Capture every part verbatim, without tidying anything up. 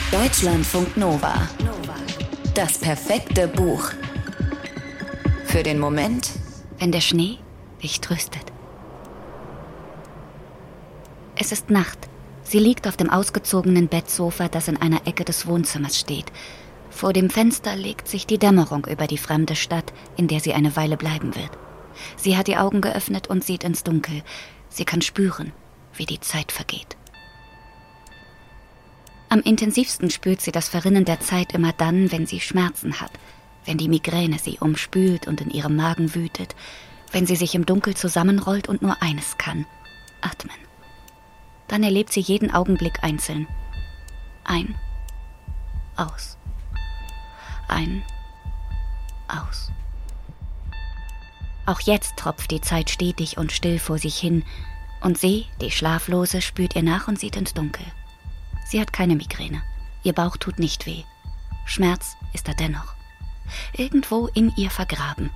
Deutschlandfunk Nova. Das perfekte Buch. Für den Moment, wenn der Schnee dich tröstet. Es ist Nacht. Sie liegt auf dem ausgezogenen Bettsofa, das in einer Ecke des Wohnzimmers steht. Vor dem Fenster legt sich die Dämmerung über die fremde Stadt, in der sie eine Weile bleiben wird. Sie hat die Augen geöffnet und sieht ins Dunkel. Sie kann spüren, wie die Zeit vergeht. Am intensivsten spürt sie das Verrinnen der Zeit immer dann, wenn sie Schmerzen hat, wenn die Migräne sie umspült und in ihrem Magen wütet, wenn sie sich im Dunkel zusammenrollt und nur eines kann: atmen. Dann erlebt sie jeden Augenblick einzeln. Ein, aus. Ein, aus. Auch jetzt tropft die Zeit stetig und still vor sich hin, und sie, die Schlaflose, spürt ihr nach und sieht ins Dunkel. Sie hat keine Migräne. Ihr Bauch tut nicht weh. Schmerz ist da dennoch. Irgendwo in ihr vergraben.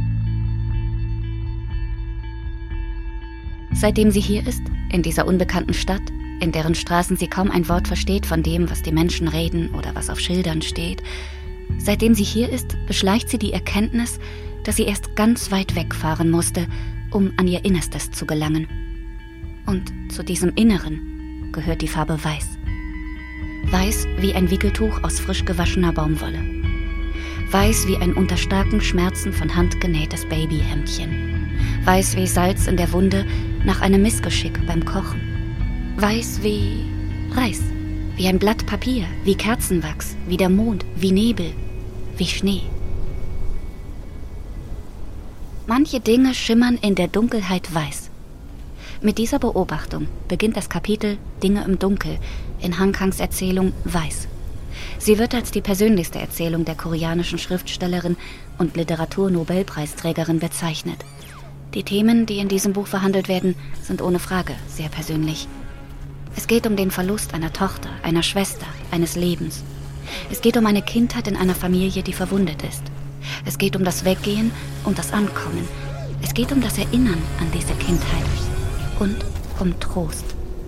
Seitdem sie hier ist, in dieser unbekannten Stadt, in deren Straßen sie kaum ein Wort versteht von dem, was die Menschen reden oder was auf Schildern steht, seitdem sie hier ist, beschleicht sie die Erkenntnis, dass sie erst ganz weit wegfahren musste, um an ihr Innerstes zu gelangen. Und zu diesem Inneren gehört die Farbe Weiß. Weiß wie ein Wickeltuch aus frisch gewaschener Baumwolle. Weiß wie ein unter starken Schmerzen von Hand genähtes Babyhemdchen. Weiß wie Salz in der Wunde nach einem Missgeschick beim Kochen. Weiß wie Reis, wie ein Blatt Papier, wie Kerzenwachs, wie der Mond, wie Nebel, wie Schnee. Manche Dinge schimmern in der Dunkelheit weiß. Mit dieser Beobachtung beginnt das Kapitel Dinge im Dunkel in Han Kangs Erzählung Weiß. Sie wird als die persönlichste Erzählung der koreanischen Schriftstellerin und Literaturnobelpreisträgerin bezeichnet. Die Themen, die in diesem Buch verhandelt werden, sind ohne Frage sehr persönlich. Es geht um den Verlust einer Tochter, einer Schwester, eines Lebens. Es geht um eine Kindheit in einer Familie, die verwundet ist. Es geht um das Weggehen und das Ankommen. Es geht um das Erinnern an diese Kindheit. Und um Trost.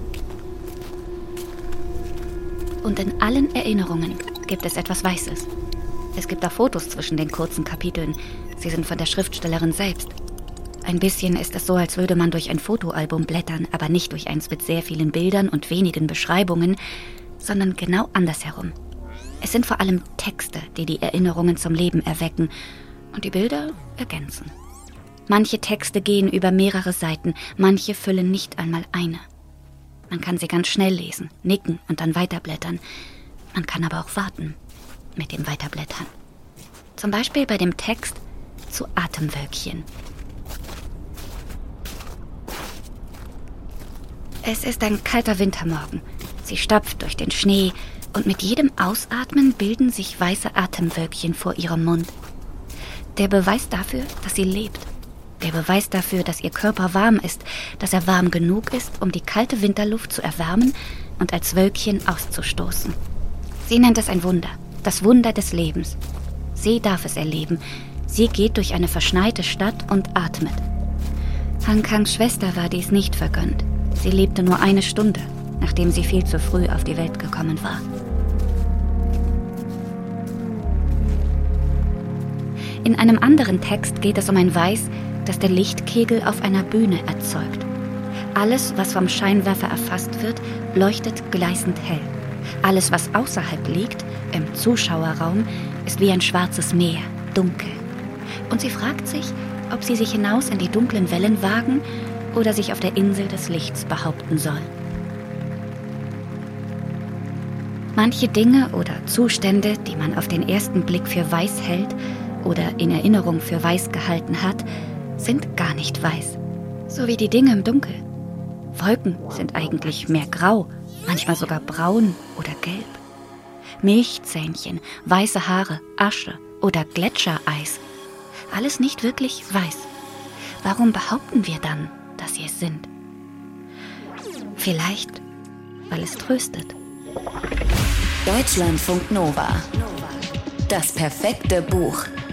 Und in allen Erinnerungen gibt es etwas Weißes. Es gibt auch Fotos zwischen den kurzen Kapiteln. Sie sind von der Schriftstellerin selbst. Ein bisschen ist es so, als würde man durch ein Fotoalbum blättern, aber nicht durch eins mit sehr vielen Bildern und wenigen Beschreibungen, sondern genau andersherum. Es sind vor allem Texte, die die Erinnerungen zum Leben erwecken und die Bilder ergänzen. Manche Texte gehen über mehrere Seiten, manche füllen nicht einmal eine. Man kann sie ganz schnell lesen, nicken und dann weiterblättern. Man kann aber auch warten mit dem Weiterblättern. Zum Beispiel bei dem Text zu Atemwölkchen. Es ist ein kalter Wintermorgen. Sie stapft durch den Schnee und mit jedem Ausatmen bilden sich weiße Atemwölkchen vor ihrem Mund. Der Beweis dafür, dass sie lebt. Der Beweis dafür, dass ihr Körper warm ist, dass er warm genug ist, um die kalte Winterluft zu erwärmen und als Wölkchen auszustoßen. Sie nennt es ein Wunder, das Wunder des Lebens. Sie darf es erleben. Sie geht durch eine verschneite Stadt und atmet. Han Kangs Schwester war dies nicht vergönnt. Sie lebte nur eine Stunde, nachdem sie viel zu früh auf die Welt gekommen war. In einem anderen Text geht es um ein Weiß, das der Lichtkegel auf einer Bühne erzeugt. Alles, was vom Scheinwerfer erfasst wird, leuchtet gleißend hell. Alles, was außerhalb liegt, im Zuschauerraum, ist wie ein schwarzes Meer, dunkel. Und sie fragt sich, ob sie sich hinaus in die dunklen Wellen wagen oder sich auf der Insel des Lichts behaupten soll. Manche Dinge oder Zustände, die man auf den ersten Blick für weiß hält oder in Erinnerung für weiß gehalten hat, sind gar nicht weiß. So wie die Dinge im Dunkel. Wolken sind eigentlich mehr grau, manchmal sogar braun oder gelb. Milchzähnchen, weiße Haare, Asche oder Gletschereis. Alles nicht wirklich weiß. Warum behaupten wir dann, dass sie es sind? Vielleicht, weil es tröstet. Deutschlandfunk Nova. Das perfekte Buch.